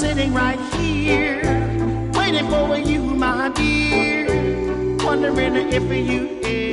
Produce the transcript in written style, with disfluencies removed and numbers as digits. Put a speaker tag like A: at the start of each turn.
A: sitting right here, waiting for you, my dear, wondering if you